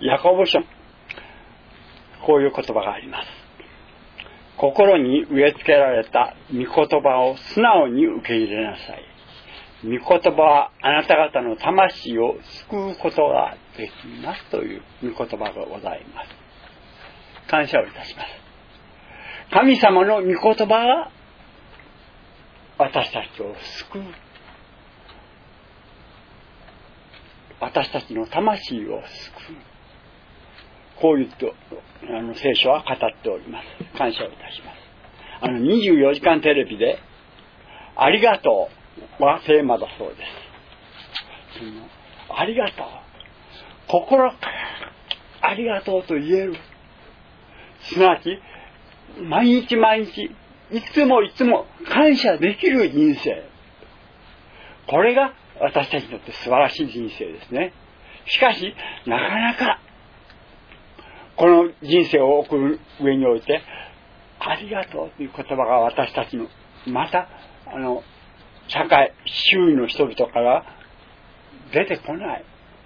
ヤコブ書、こういう言葉があります。心に植え付けられた御言葉を素直に受け入れなさい。御言葉はあなた方の魂を救うことができますという御言葉がございます。感謝をいたします。神様の御言葉が私たちを救う。私たちの魂を救う。こう言って聖書は語っております。感謝をいたします。24時間テレビでありがとうはテーマだそうです。ありがとう、心からありがとうと言える、すなわち毎日毎日いつもいつも感謝できる人生、これが私たちにとって素晴らしい人生ですね。しかしなかなかこの人生を送る上においてありがとうという言葉が私たちのまた社会周囲の人々から出てこない。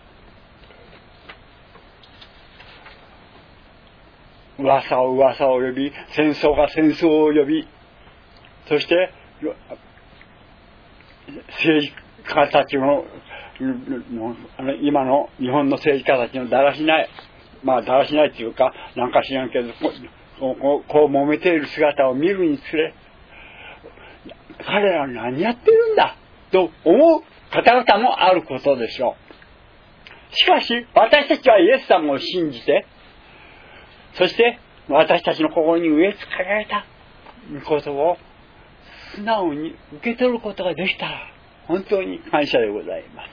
噂を噂を呼び、戦争が戦争を呼び、そして政治家たちの今の日本の政治家たちのだらしない、だらしないというかなんか知らんけどこう揉めている姿を見るにつれ、彼らは何やってるんだと思う方々もあることでしょう。しかし私たちはイエス様を信じて、そして私たちの心に植え付けられた御言葉を素直に受け取ることができたら本当に感謝でございます。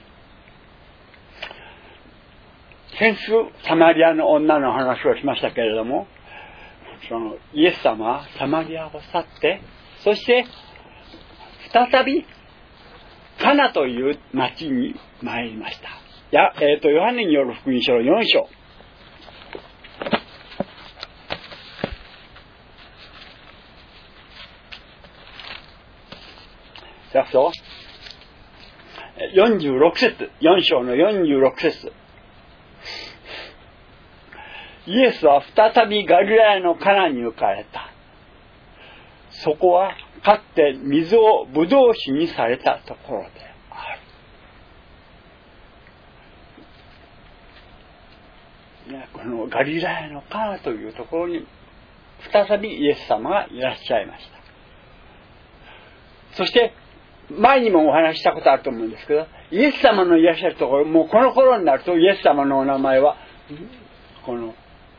先週サマリアの女の話をしましたけれども、そのイエス様はサマリアを去って、そして再びカナという町に参りました。ヨハネによる福音書の4章。46節、4章の46節。イエスは再びガリラヤのカナに行かれた。そこはかつて水をブドウ酒にされたところである。このガリラヤのカナというところに再びイエス様がいらっしゃいました。そして前にもお話ししたことあると思うんですけど、イエス様のいらっしゃるところ、もうこの頃になるとイエス様のお名前はこの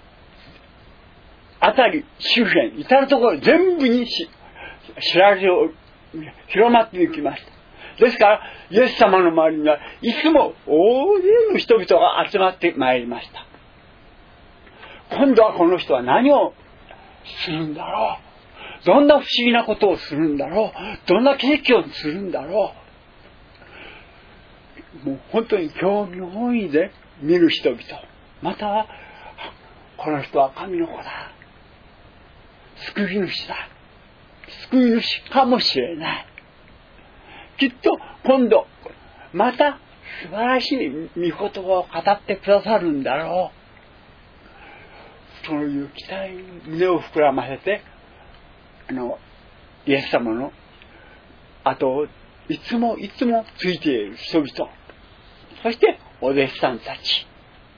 辺り周辺至るところ全部に知られて広まっていきました。ですからイエス様の周りにはいつも大勢の人々が集まってまいりました。今度はこの人は何をするんだろう、どんな不思議なことをするんだろう、どんな奇跡をするんだろう、もう本当に興味本位で見る人々、またはこの人は神の子だ、救い主だ、救い主かもしれない、きっと今度また素晴らしい御言葉を語ってくださるんだろう、そういう期待に胸を膨らませてイエス様の後をいつもいつもついている人々、そしてお弟子さんたち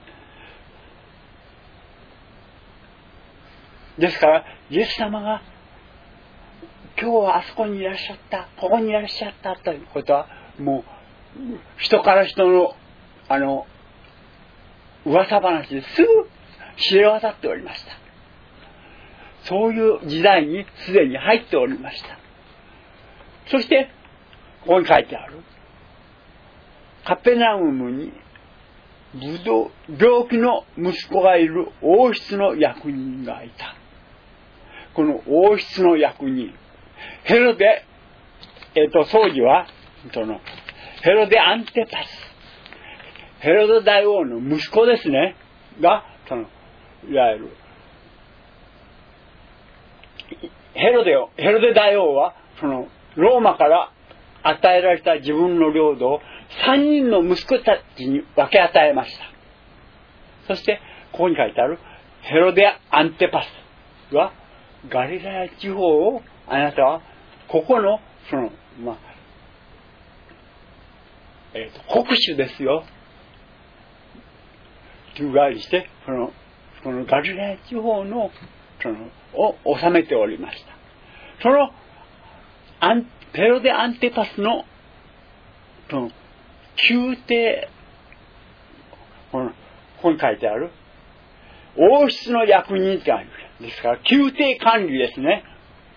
ですから、イエス様が今日はあそこにいらっしゃった、ここにいらっしゃったということはもう人から人の噂話ですぐ知れ渡っておりました。そういう時代にすでに入っておりました。そしてここに書いてある、カペナウムに病気の息子がいる王室の役人がいた。この王室の役人、ヘロデ、当時はヘロデ・アンテパス、ヘロデ大王の息子ですねが、いわゆるヘロデ大王はローマから与えられた自分の領土を3人の息子たちに分け与えました。そしてここに書いてあるヘロデ・アンテパスは、ガリラヤ地方をあなたはここの国主ですよという具合にして、このガリラヤ地方のを治めておりました。そのヘロデ・アンテパスの宮廷、ここに書いてある王室の役人ってあるですから、宮廷管理ですね。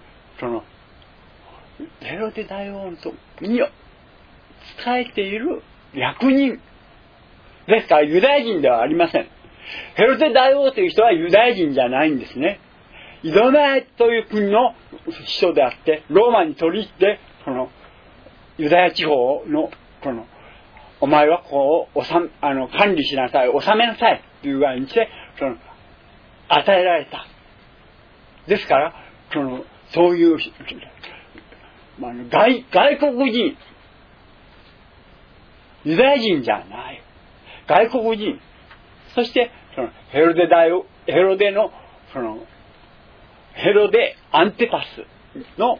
ヘロデ大王とに仕えている役人ですから、ユダヤ人ではありません。ヘロデ大王という人はユダヤ人じゃないんですね。イドメという国の人であって、ローマに取り入って、ユダヤ地方のお前はこう管理しなさい、治めなさいという具合にして与えられた。ですからそういう外国人、ユダヤ人じゃない、外国人、そしてヘロデアンテパスの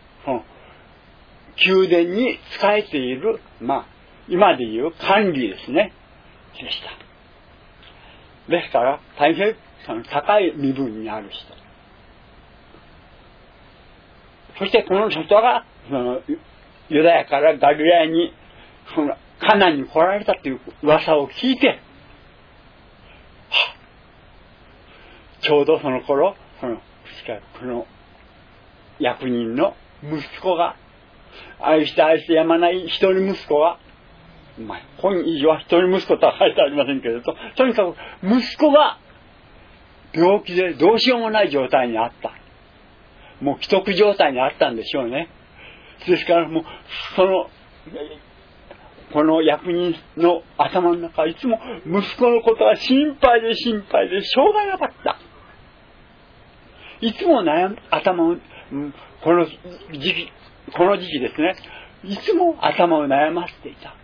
宮殿に仕えている、今でいう管理ですね、でした。ですから大変高い身分にある人。そしてこの人がユダヤからガリラヤにカナンに来られたという噂を聞いて、ちょうどその頃この役人の息子が愛してやまない一人息子が、今以上は一人息子とは書いてありませんけれど、とにかく息子が病気でどうしようもない状態にあった。もう危篤状態にあったんでしょうね。ですからもうこの役人の頭の中はいつも息子のことが心配でしょうがなかった。いつも頭をこの時期ですね、いつも頭を悩ませていた。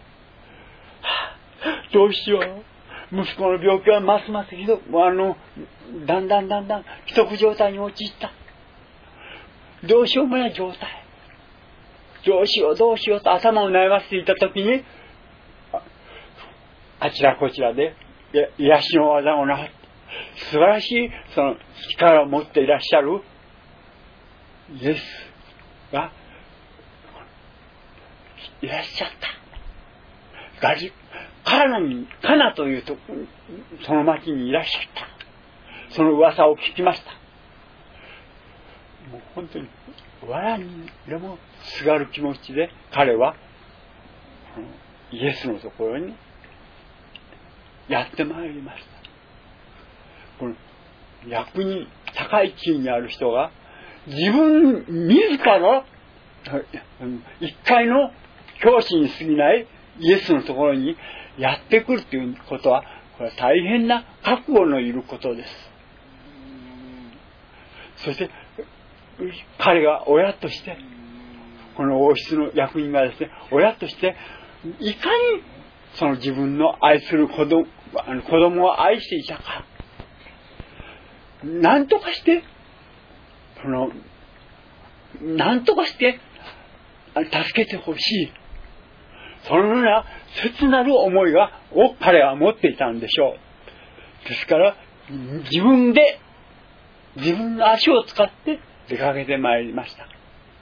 どうしよう、息子の病気はますますひどく、だんだん危篤状態に陥った。どうしようもない状態。どうしようと頭を悩ませていたときに、あちらこちらで癒しの技をなさって、素晴らしい力を持っていらっしゃるイエスがいらっしゃった。カナというとその町にいらっしゃった。その噂を聞きました。もう本当に藁にでもすがる気持ちで彼はイエスのところにやってまいりました。この役に高い地位にある人が自ら一回の教師に過ぎないイエスのところにやってくるということは、これは大変な覚悟のいることです。そして彼が親として、この王室の役人がですね、親としていかにその自分の愛する子供を愛していたか、何とかして助けてほしい、そのような切なる思いを彼は持っていたんでしょう。ですから自分の足を使って出かけてまいりました。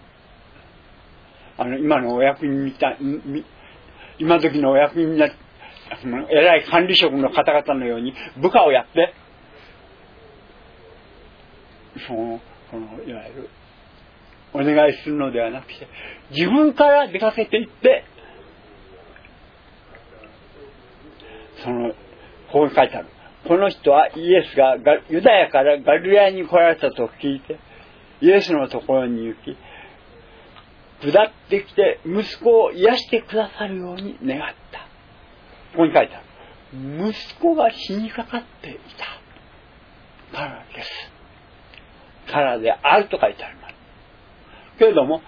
今のお役人みたい、今時のお役人な偉い管理職の方々のように部下をやって、いわゆるお願いするのではなくて、自分から出かけていって、ここに書いてある。この人はイエスがユダヤからガリラヤに来られたと聞いて、イエスのところに行き、下ってきて息子を癒してくださるように願った。ここに書いてある。息子が死にかかっていたからです。からであると書いてあります。けれども、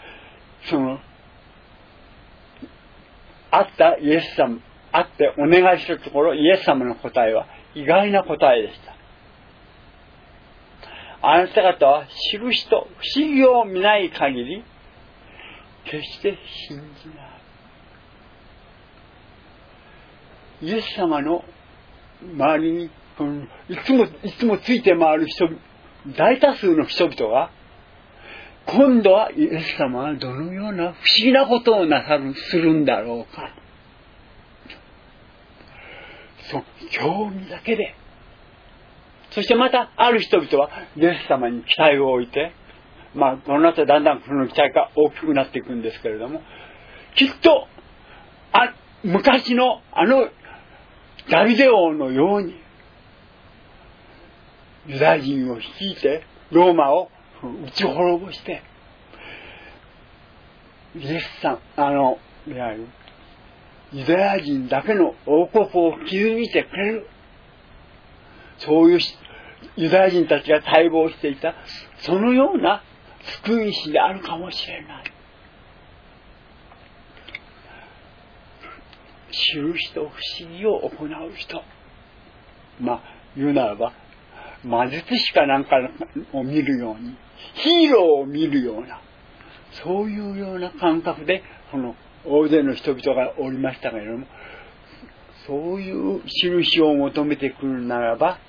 会ってお願いするところ、イエス様の答えは意外な答えでした。 あなた方は印と不思議を見ない限り決して信じない。イエス様の周りにいつもついて回る大多数の人々が、今度はイエス様はどのような不思議なことをするんだろうか、興味だけで、そしてまたある人々はイエス様に期待を置いて、この後だんだんこの期待が大きくなっていくんですけれども、きっと昔のダビデ王のようにユダヤ人を率いてローマを打ち滅ぼして、イエスさんいわゆるユダヤ人だけの王国を築いてくれる、そういうユダヤ人たちが待望していたそのような救い主であるかもしれない。印と不思議を行う人、言うならば魔術師かなんかを見るように、ヒーローを見るような、そういうような感覚でこの大勢の人々がおりましたけれども、そういう印を求めてくるならば、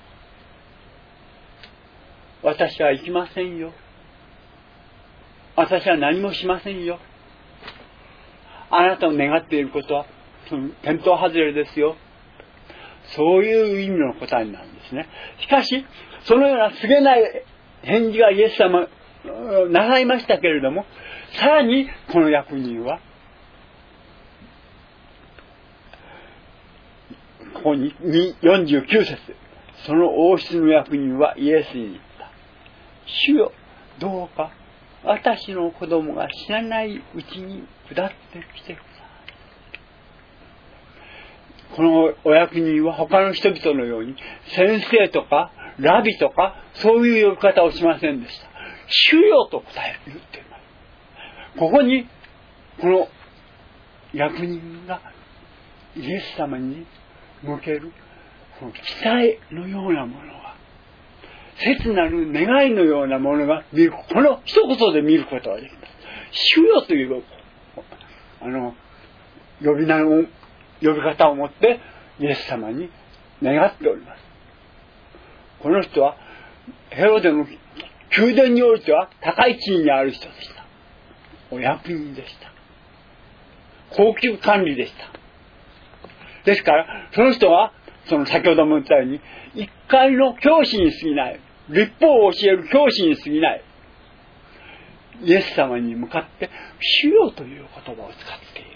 私は行きませんよ、私は何もしませんよ、あなたの願っていることは見当外れですよ、そういう意味の答えなんですね。しかしそのような告げない返事がイエス様なさいましたけれども、さらにこの役人はここに49節、その王室の役人はイエスに言った。主よ、どうか私の子供が死なないうちに下ってきてください。このお役人は他の人々のように先生とかラビとかそういう呼び方をしませんでした。主よと言っています。ここにこの役人がイエス様に向けるこの期待のようなものが、切なる願いのようなものがこの一言で見ることができます。主よという呼び方を持ってイエス様に願っております。この人はヘロデの宮殿においては高い地位にある人でした。お役人でした。高級管理でした。ですからその人は先ほども言ったように一回の教師に過ぎない、律法を教える教師に過ぎないイエス様に向かって主よという言葉を使っている。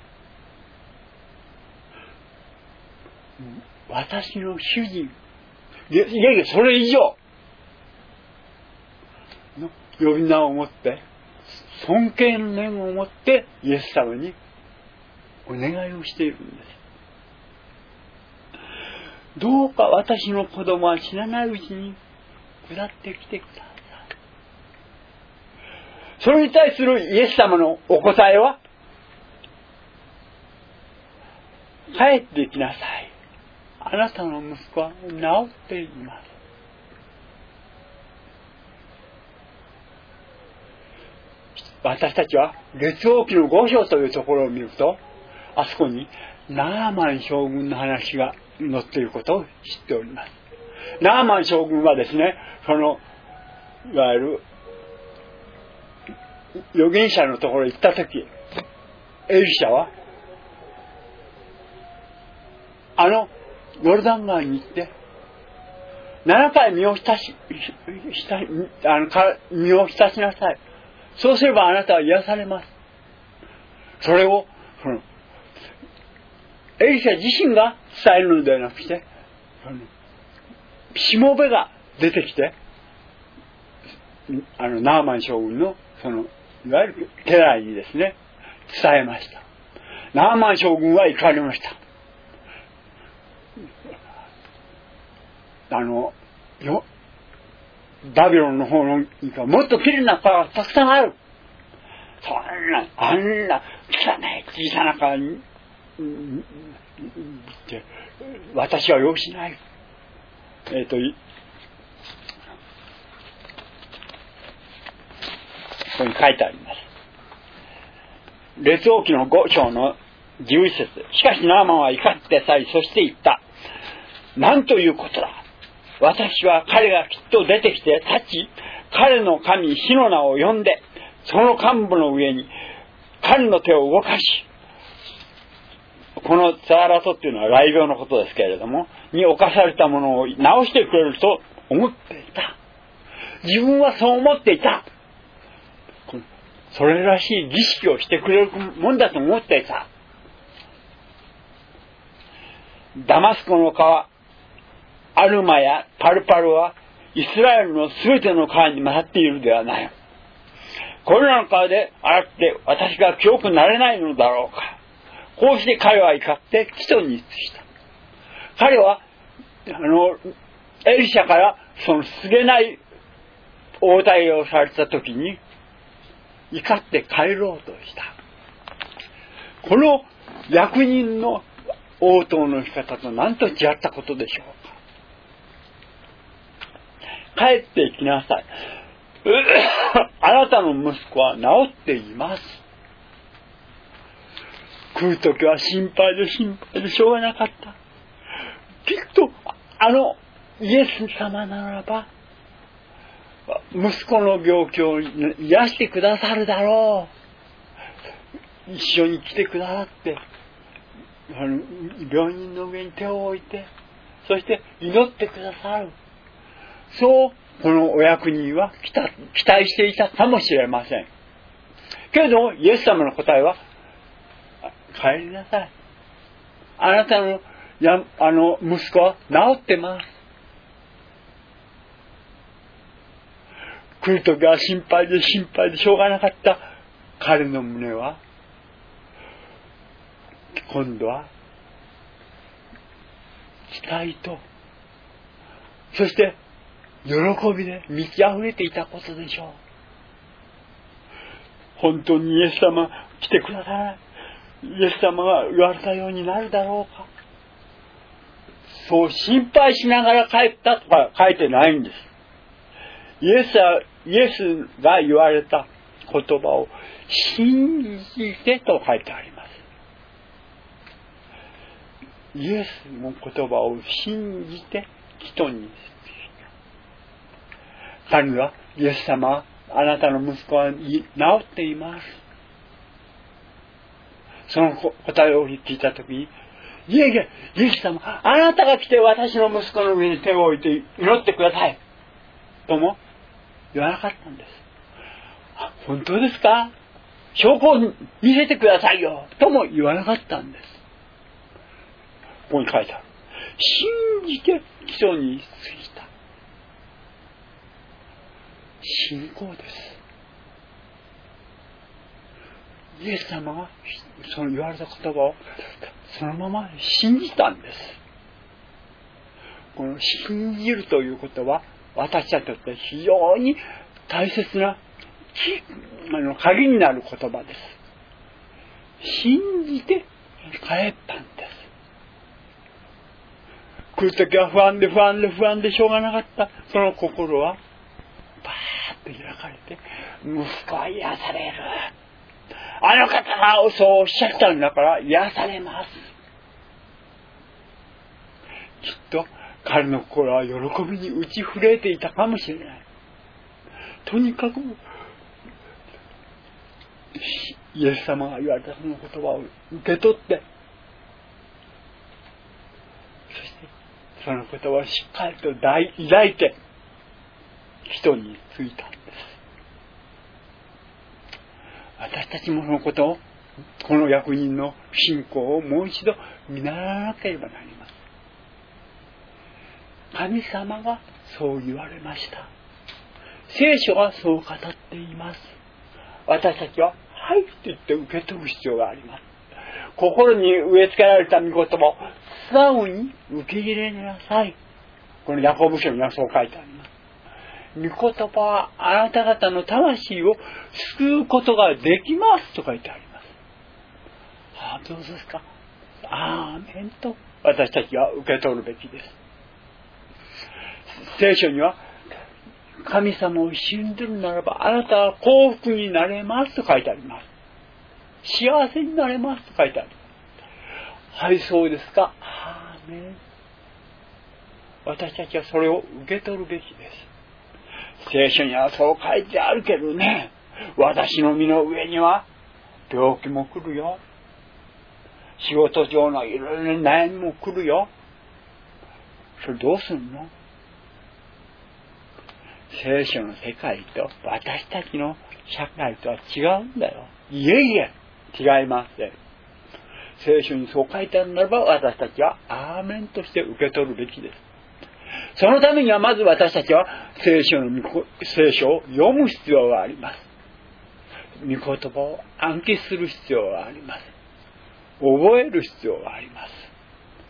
私の主人、いやいやそれ以上の呼び名を持って、尊敬の念を持ってイエス様にお願いをしているんです。どうか私の子供は死なないうちに下ってきてください。それに対するイエス様のお答えは、帰ってきなさい、あなたの息子は治っています。私たちは列王記の5章というところを見ると、あそこにナーマン将軍の話が載っていることを知っております。ナーマン将軍はですね、いわゆる預言者のところに行った時、エリシャはヨルダン川に行って7回身を浸しなさい。そうすればあなたは癒されます。それをエリシャ自身が伝えるのではなくて、しもべが出てきてナーマン将軍のいわゆる家来にですね伝えました。ナーマン将軍は怒りました。バビロンの方のもっときれいな川がたくさんある。あんな汚い小さな川に私は用しない。 ここに書いてあります。列王記の5章の11節。しかしナーマンは怒って去り、そして言った。なんということだ。私は彼がきっと出てきて立ち、彼の神火の名を呼んで、その幹部の上に彼の手を動かし、このザーラトっていうのは雷病のことですけれども、に侵されたものを治してくれると思っていた。自分はそう思っていた。それらしい儀式をしてくれるもんだと思っていた。ダマスコの川、アルマやパルパルはイスラエルのすべての川に勝っているではない。これらの川で洗って私が清くなれないのだろうか。こうして彼は怒って起訴に移した。彼はエリシャからその告げない応対をされた時に怒って帰ろうとした。この役人の応答の仕方と何と違ったことでしょうか。帰ってきなさい。あなたの息子は治っています。食うときは心配でしょうがなかった。きっとイエス様ならば息子の病気を癒してくださるだろう。一緒に来てくださって病人の上に手を置いて、そして祈ってくださる。そうこのお役人は期待していたかもしれません。けれどもイエス様の答えは、帰りなさい。あなたの息子は治ってます。来るときは心配でしょうがなかった彼の胸は、今度は期待と、そして喜びで満ち溢れていたことでしょう。本当にイエス様来てください。イエス様が言われたようになるだろうか。そう心配しながら帰ったとか書いてないんです。イエスが言われた言葉を信じてと書いてあります。イエスの言葉を信じて人に彼は、イエス様、あなたの息子は治っています。その答えを聞いたときに、イエス様、あなたが来て私の息子の上に手を置いて祈ってください。とも言わなかったんです。本当ですか？証拠を見せてくださいよ。とも言わなかったんです。ここに書いてある。信じて基礎に過ぎた。信仰です。イエス様がその言われた言葉をそのまま信じたんです。この信じるということは私たちにとって非常に大切な鍵になる言葉です。信じて帰ったんです。来るときは不安でしょうがなかったその心はバーッと開かれて、息子は癒される。あの方がそうおっしゃったんだから癒されます。きっと彼の心は喜びに打ち震えていたかもしれない。とにかくイエス様が言われたその言葉を受け取って、そしてその言葉をしっかりと抱いて人についたんです。私たちもそのことを、この役人の信仰をもう一度見習わなければなりません。神様がそう言われました。聖書がそう語っています。私たちははいと言って受け取る必要があります。心に植え付けられた御言葉を素直に受け入れなさい。このヤコブ書にはそう書いてあります。御言葉はあなた方の魂を救うことができますと書いてあります。どうですか？アーメンと私たちは受け取るべきです。聖書には神様を信じるならば、あなたは幸福になれますと書いてあります。幸せになれますと書いてある。はい、そうですか。アーメン。私たちはそれを受け取るべきです。聖書にはそう書いてあるけどね、私の身の上には病気も来るよ。仕事上のいろいろな悩みも来るよ。それどうすんの？聖書の世界と私たちの社会とは違うんだよ。いえいえ、違いますね。聖書にそう書いてあるならば、私たちはアーメンとして受け取るべきです。そのためにはまず私たちは聖書を読む必要があります。御言葉を暗記する必要があります。覚える必要があります。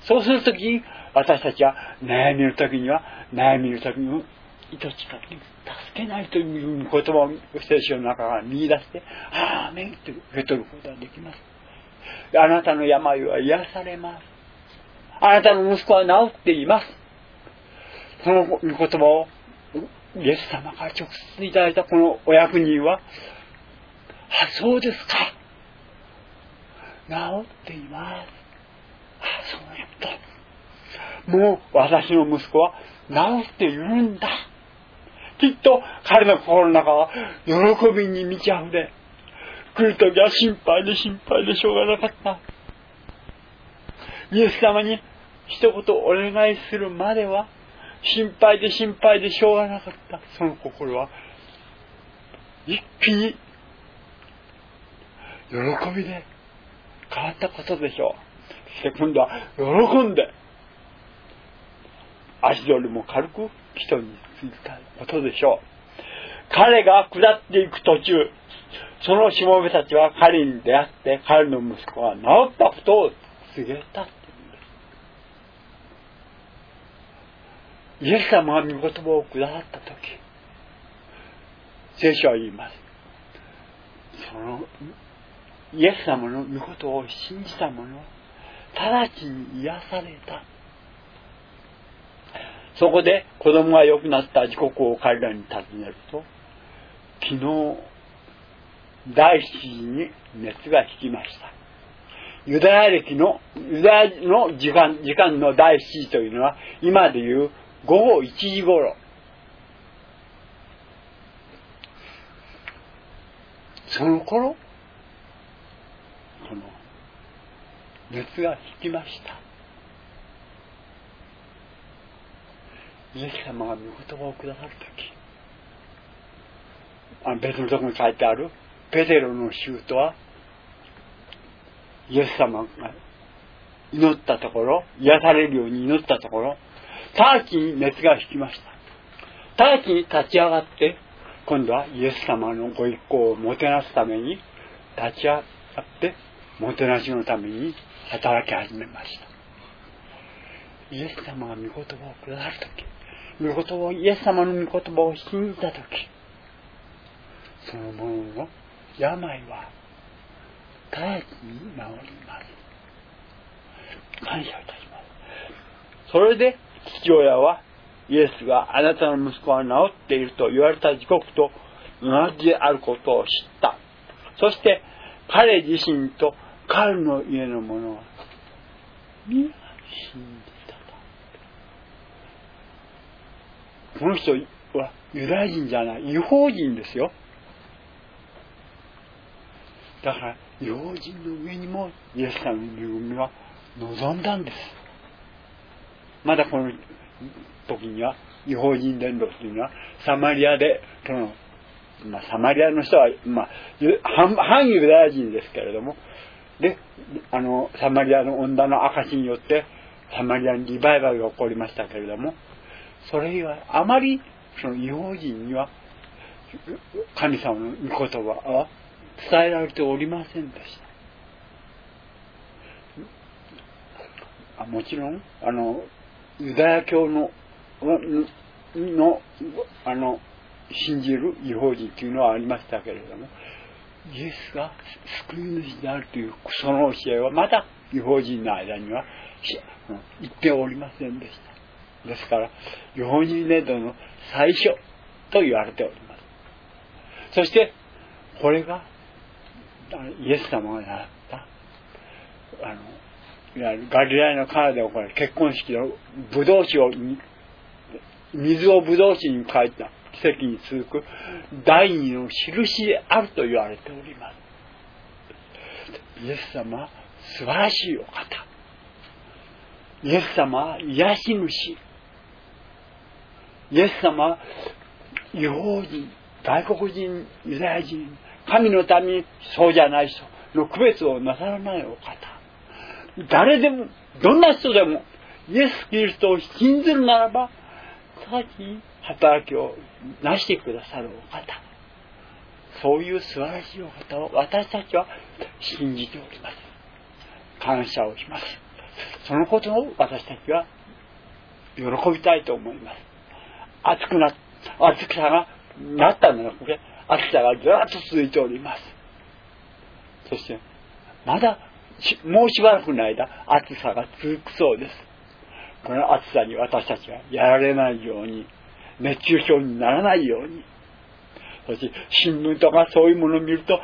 そうするときに私たちは悩みの時に糸近くに助けないという言葉を聖書の中から見出してアーメンと受け取ることができます。あなたの病は癒されます。あなたの息子は治っています。その御言葉をイエス様から直接いただいたこのお役人は、そうですか、治っています。そうなんだ。もう私の息子は治っているんだ。きっと彼の心の中は喜びに満ち溢れ、来るときは心配でしょうがなかった。イエス様に一言お願いするまでは心配でしょうがなかった。その心は一気に喜びで変わったことでしょう。そして今度は喜んで足取りも軽く人についたことでしょう。彼が下っていく途中、そのしもべたちは彼に出会って彼の息子が治ったことを告げたっていうんです。イエス様が御言葉をくださったとき、聖書は言います。そのイエス様の御言葉を信じた者は直ちに癒された。そこで子供が良くなった時刻を彼らに尋ねると、昨日第7時に熱が引きました。ユダヤの時間の第7時というのは今でいう午後1時頃。その頃この熱が引きました。イエス様が御言葉をくださるとき、別のところに書いてあるペテロの舅はイエス様が祈ったところ、癒されるように祈ったところ、直ちに熱が引きました。直ちに立ち上がって今度はイエス様のご一行をもてなすために立ち上がってもてなしのために働き始めました。イエス様が御言葉をくださるとき、イエス様の御言葉を信じたとき、その者の病は直ちに治ります。感謝いたします。それで父親はイエスがあなたの息子は治っていると言われた時刻と同じであることを知った。そして彼自身と彼の家の者は皆信じたと。この人はユダヤ人じゃない、異邦人ですよ。だから異邦人の上にもイエス様の恵みは望んだんです。まだこの時には異邦人伝道というのはサマリアでサマリアの人は、反ユダヤ人ですけれども、でサマリアの女の証によってサマリアにリバイバルが起こりましたけれども、それ以外あまりその異邦人には神様の御言葉は伝えられておりませんでした。もちろんユダヤ教の信じる異邦人というのはありましたけれども、イエスが救い主であるというその教えはまだ異邦人の間には言っておりませんでした。ですから異邦人伝道の最初と言われております。そして、これが、イエス様が習った、いわゆるガリラヤのカナで行われる結婚式のブドウ酒を、水をブドウ酒に変えた奇跡に続く第二の印であると言われております。イエス様は素晴らしいお方。イエス様は癒し主。イエス様は異邦人、外国人、ユダヤ人、神の民、そうじゃない人の区別をなさらないお方。誰でも、どんな人でも、イエス・キリストを信ずるならば、直ちに働きをなしてくださるお方。そういう素晴らしいお方を私たちは信じております。感謝をします。そのことを私たちは喜びたいと思います。暑さがなったんじゃなくて、暑さがずっと続いております。そして、まだもうしばらくの間、暑さが続くそうです。この暑さに私たちはやられないように、熱中症にならないように、そして新聞とかそういうものを見ると、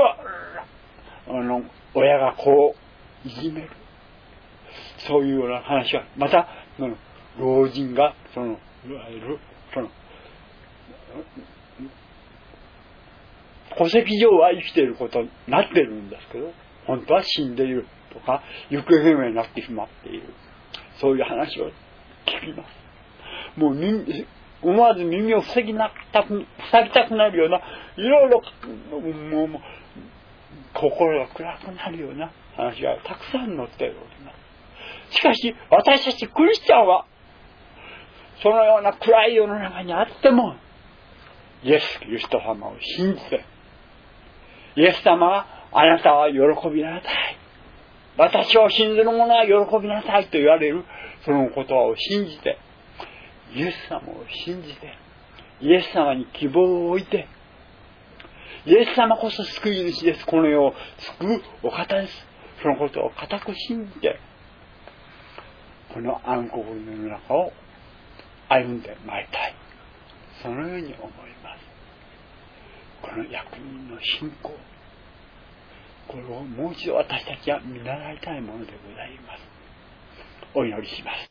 親がこういじめる。そういうような話は、また、老人が、いわゆる、戸籍上は生きていることになっているんですけど、本当は死んでいるとか、行方不明になってしまっている。そういう話を聞きます。もう思わず耳を塞ぎたくなるような、いろいろ、もう心が暗くなるような話がたくさん載っております。しかし、私たちクリスチャンは、そのような暗い世の中にあっても、イエス・キリスト様を信じて、イエス様は、あなたは喜びなさい。私を信ずる者は喜びなさいと言われる、その言葉を信じて、イエス様を信じて、イエス様に希望を置いて、イエス様こそ救い主です。この世を救うお方です。そのことを固く信じて、この暗黒の世の中を歩んでまいりたい。そのように思います。この役人の信仰、これをもう一度私たちは見習いたいものでございます。お祈りします。